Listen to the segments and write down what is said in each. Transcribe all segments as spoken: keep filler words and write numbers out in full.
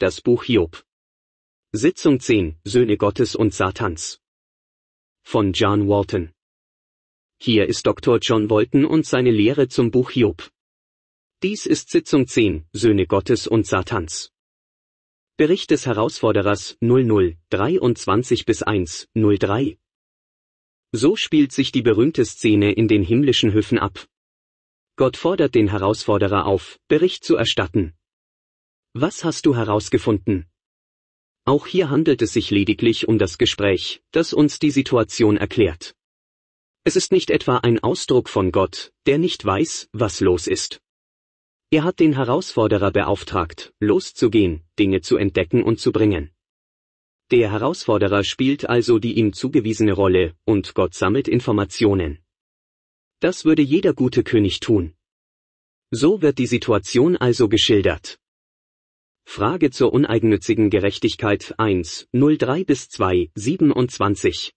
Das Buch Hiob. Sitzung zehn, Söhne Gottes und Satans. Von John Walton. Hier ist Doktor John Walton und seine Lehre zum Buch Hiob. Dies ist Sitzung zehn, Söhne Gottes und Satans. Bericht des Herausforderers null null dreiundzwanzig bis eins null drei. So spielt sich die berühmte Szene in den himmlischen Höfen ab. Gott fordert den Herausforderer auf, Bericht zu erstatten. Was hast du herausgefunden? Auch hier handelt es sich lediglich um das Gespräch, das uns die Situation erklärt. Es ist nicht etwa ein Ausdruck von Gott, der nicht weiß, was los ist. Er hat den Herausforderer beauftragt, loszugehen, Dinge zu entdecken und zu bringen. Der Herausforderer spielt also die ihm zugewiesene Rolle, und Gott sammelt Informationen. Das würde jeder gute König tun. So wird die Situation also geschildert. Frage zur uneigennützigen Gerechtigkeit eins null drei bis zwei siebenundzwanzig.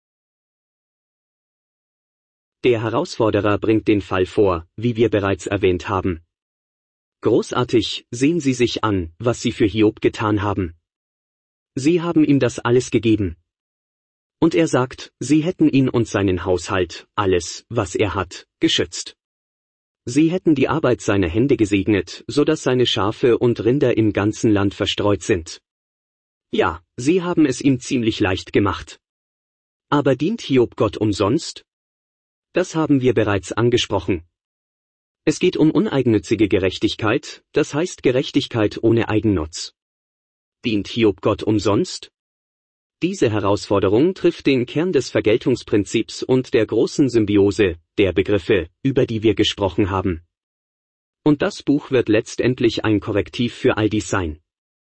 Der Herausforderer bringt den Fall vor, wie wir bereits erwähnt haben. Großartig, sehen Sie sich an, was Sie für Hiob getan haben. Sie haben ihm das alles gegeben. Und er sagt, Sie hätten ihn und seinen Haushalt, alles, was er hat, geschützt. Sie hätten die Arbeit seiner Hände gesegnet, so dass seine Schafe und Rinder im ganzen Land verstreut sind. Ja, Sie haben es ihm ziemlich leicht gemacht. Aber dient Hiob Gott umsonst? Das haben wir bereits angesprochen. Es geht um uneigennützige Gerechtigkeit, das heißt Gerechtigkeit ohne Eigennutz. Dient Hiob Gott umsonst? Diese Herausforderung trifft den Kern des Vergeltungsprinzips und der großen Symbiose, der Begriffe, über die wir gesprochen haben. Und das Buch wird letztendlich ein Korrektiv für all dies sein.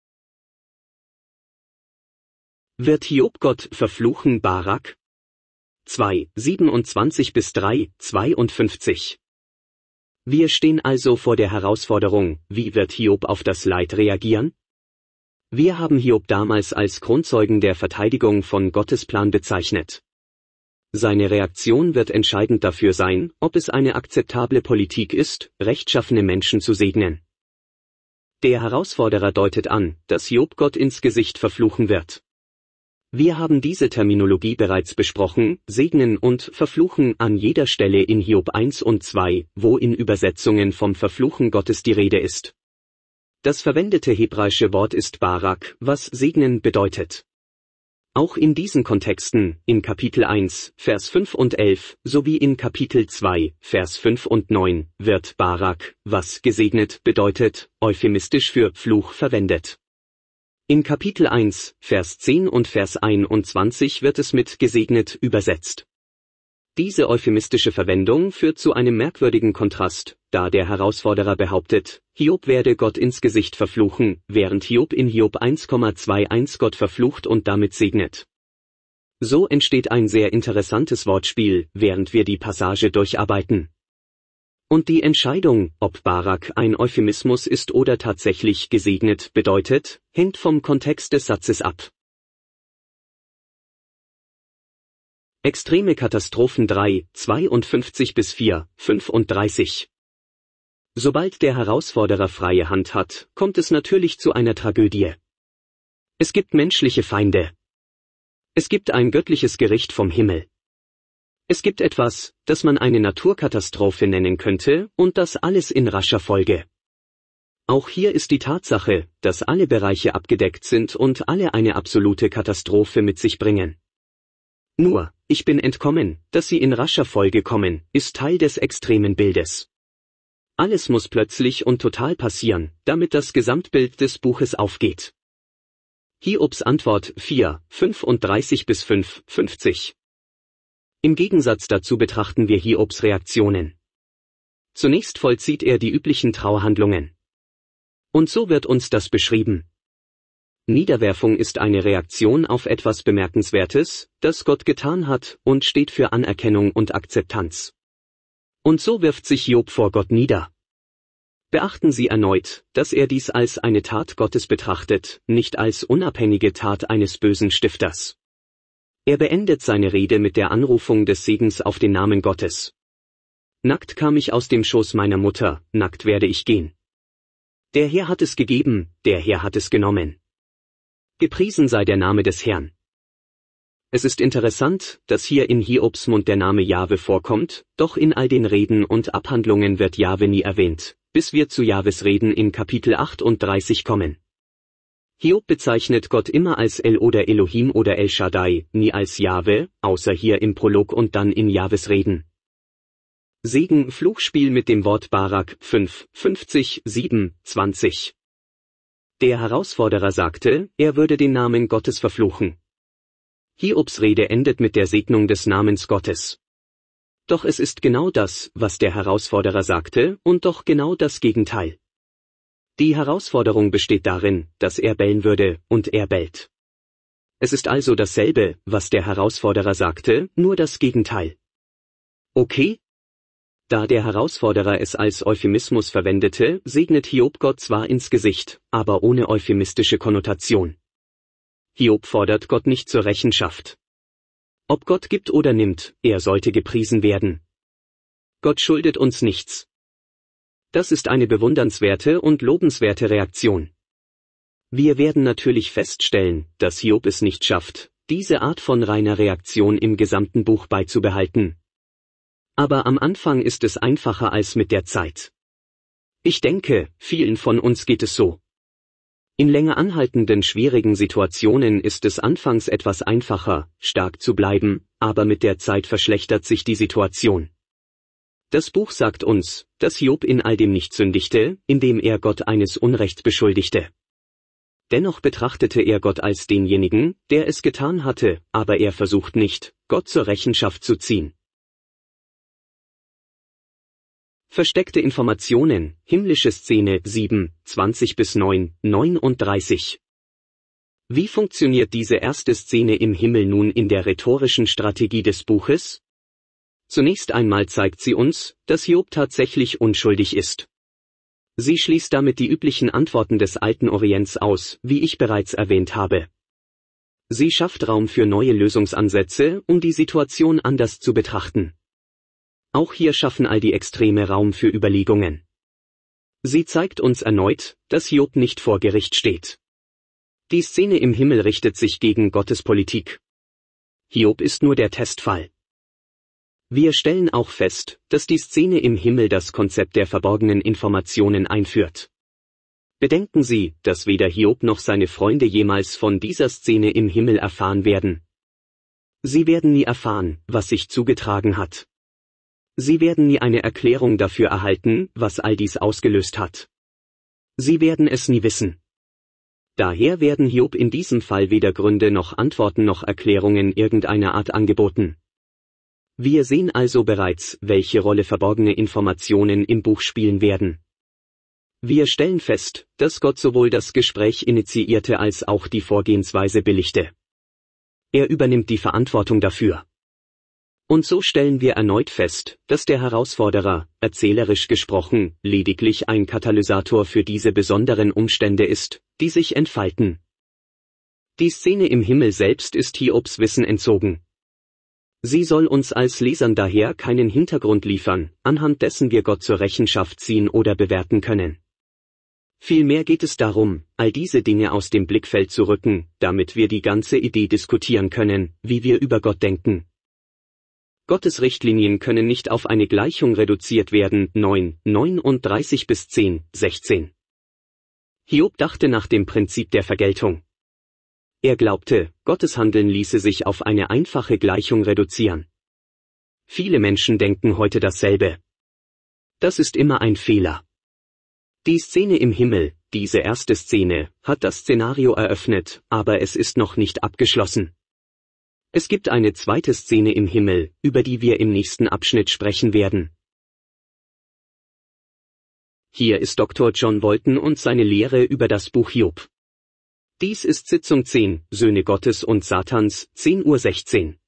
Wird Hiob Gott verfluchen? Barak? zwei siebenundzwanzig bis drei zweiundfünfzig. Wir stehen also vor der Herausforderung, wie wird Hiob auf das Leid reagieren? Wir haben Hiob damals als Kronzeugen der Verteidigung von Gottes Plan bezeichnet. Seine Reaktion wird entscheidend dafür sein, ob es eine akzeptable Politik ist, rechtschaffene Menschen zu segnen. Der Herausforderer deutet an, dass Hiob Gott ins Gesicht verfluchen wird. Wir haben diese Terminologie bereits besprochen, segnen und verfluchen an jeder Stelle in Hiob eins und zwei, wo in Übersetzungen vom Verfluchen Gottes die Rede ist. Das verwendete hebräische Wort ist Barak, was segnen bedeutet. Auch in diesen Kontexten, in Kapitel eins, Vers fünf und elf, sowie in Kapitel zwei, Vers fünf und neun, wird Barak, was gesegnet bedeutet, euphemistisch für Fluch verwendet. In Kapitel eins, Vers zehn und Vers einundzwanzig wird es mit gesegnet übersetzt. Diese euphemistische Verwendung führt zu einem merkwürdigen Kontrast, da der Herausforderer behauptet, Hiob werde Gott ins Gesicht verfluchen, während Hiob in Hiob eins Komma zweiundzwanzig Gott verflucht und damit segnet. So entsteht ein sehr interessantes Wortspiel, während wir die Passage durcharbeiten. Und die Entscheidung, ob Barak ein Euphemismus ist oder tatsächlich gesegnet bedeutet, hängt vom Kontext des Satzes ab. Extreme Katastrophen drei zweiundfünfzig bis vier fünfunddreißig. Sobald der Herausforderer freie Hand hat, kommt es natürlich zu einer Tragödie. Es gibt menschliche Feinde. Es gibt ein göttliches Gericht vom Himmel. Es gibt etwas, das man eine Naturkatastrophe nennen könnte, und das alles in rascher Folge. Auch hier ist die Tatsache, dass alle Bereiche abgedeckt sind und alle eine absolute Katastrophe mit sich bringen. Nur, ich bin entkommen, dass sie in rascher Folge kommen, ist Teil des extremen Bildes. Alles muss plötzlich und total passieren, damit das Gesamtbild des Buches aufgeht. Hiobs Antwort vier fünfunddreißig bis fünf fünfzig. Im Gegensatz dazu betrachten wir Hiobs Reaktionen. Zunächst vollzieht er die üblichen Trauerhandlungen. Und so wird uns das beschrieben. Niederwerfung ist eine Reaktion auf etwas Bemerkenswertes, das Gott getan hat, und steht für Anerkennung und Akzeptanz. Und so wirft sich Hiob vor Gott nieder. Beachten Sie erneut, dass er dies als eine Tat Gottes betrachtet, nicht als unabhängige Tat eines bösen Stifters. Er beendet seine Rede mit der Anrufung des Segens auf den Namen Gottes. Nackt kam ich aus dem Schoß meiner Mutter, nackt werde ich gehen. Der Herr hat es gegeben, der Herr hat es genommen. Gepriesen sei der Name des Herrn. Es ist interessant, dass hier in Hiobs Mund der Name Jahwe vorkommt, doch in all den Reden und Abhandlungen wird Jahwe nie erwähnt, bis wir zu Jahwes Reden in Kapitel achtunddreißig kommen. Hiob bezeichnet Gott immer als El oder Elohim oder El Shaddai, nie als Jahwe, außer hier im Prolog und dann in Jahwes Reden. Segen-Fluchspiel mit dem Wort Barak fünf, fünfzig, sieben, zwanzig. Der Herausforderer sagte, er würde den Namen Gottes verfluchen. Hiobs Rede endet mit der Segnung des Namens Gottes. Doch es ist genau das, was der Herausforderer sagte, und doch genau das Gegenteil. Die Herausforderung besteht darin, dass er bellen würde, und er bellt. Es ist also dasselbe, was der Herausforderer sagte, nur das Gegenteil. Okay? Da der Herausforderer es als Euphemismus verwendete, segnet Hiob Gott zwar ins Gesicht, aber ohne euphemistische Konnotation. Hiob fordert Gott nicht zur Rechenschaft. Ob Gott gibt oder nimmt, er sollte gepriesen werden. Gott schuldet uns nichts. Das ist eine bewundernswerte und lobenswerte Reaktion. Wir werden natürlich feststellen, dass Hiob es nicht schafft, diese Art von reiner Reaktion im gesamten Buch beizubehalten. Aber am Anfang ist es einfacher als mit der Zeit. Ich denke, vielen von uns geht es so. In länger anhaltenden schwierigen Situationen ist es anfangs etwas einfacher, stark zu bleiben, aber mit der Zeit verschlechtert sich die Situation. Das Buch sagt uns, dass Hiob in all dem nicht sündigte, indem er Gott eines Unrechts beschuldigte. Dennoch betrachtete er Gott als denjenigen, der es getan hatte, aber er versucht nicht, Gott zur Rechenschaft zu ziehen. Versteckte Informationen, himmlische Szene sieben, zwanzig bis neun, neununddreißig. Wie funktioniert diese erste Szene im Himmel nun in der rhetorischen Strategie des Buches? Zunächst einmal zeigt sie uns, dass Hiob tatsächlich unschuldig ist. Sie schließt damit die üblichen Antworten des alten Orients aus, wie ich bereits erwähnt habe. Sie schafft Raum für neue Lösungsansätze, um die Situation anders zu betrachten. Auch hier schaffen all die Extreme Raum für Überlegungen. Sie zeigt uns erneut, dass Hiob nicht vor Gericht steht. Die Szene im Himmel richtet sich gegen Gottes Politik. Hiob ist nur der Testfall. Wir stellen auch fest, dass die Szene im Himmel das Konzept der verborgenen Informationen einführt. Bedenken Sie, dass weder Hiob noch seine Freunde jemals von dieser Szene im Himmel erfahren werden. Sie werden nie erfahren, was sich zugetragen hat. Sie werden nie eine Erklärung dafür erhalten, was all dies ausgelöst hat. Sie werden es nie wissen. Daher werden Hiob in diesem Fall weder Gründe noch Antworten noch Erklärungen irgendeiner Art angeboten. Wir sehen also bereits, welche Rolle verborgene Informationen im Buch spielen werden. Wir stellen fest, dass Gott sowohl das Gespräch initiierte als auch die Vorgehensweise billigte. Er übernimmt die Verantwortung dafür. Und so stellen wir erneut fest, dass der Herausforderer, erzählerisch gesprochen, lediglich ein Katalysator für diese besonderen Umstände ist, die sich entfalten. Die Szene im Himmel selbst ist Hiobs Wissen entzogen. Sie soll uns als Lesern daher keinen Hintergrund liefern, anhand dessen wir Gott zur Rechenschaft ziehen oder bewerten können. Vielmehr geht es darum, all diese Dinge aus dem Blickfeld zu rücken, damit wir die ganze Idee diskutieren können, wie wir über Gott denken. Gottes Richtlinien können nicht auf eine Gleichung reduziert werden. neun, neununddreißig bis zehn, sechzehn. Hiob dachte nach dem Prinzip der Vergeltung. Er glaubte, Gottes Handeln ließe sich auf eine einfache Gleichung reduzieren. Viele Menschen denken heute dasselbe. Das ist immer ein Fehler. Die Szene im Himmel, diese erste Szene, hat das Szenario eröffnet, aber es ist noch nicht abgeschlossen. Es gibt eine zweite Szene im Himmel, über die wir im nächsten Abschnitt sprechen werden. Hier ist Doktor John Bolton und seine Lehre über das Buch Hiob. Dies ist Sitzung zehn, Söhne Gottes und Satans, zehn Uhr sechzehn.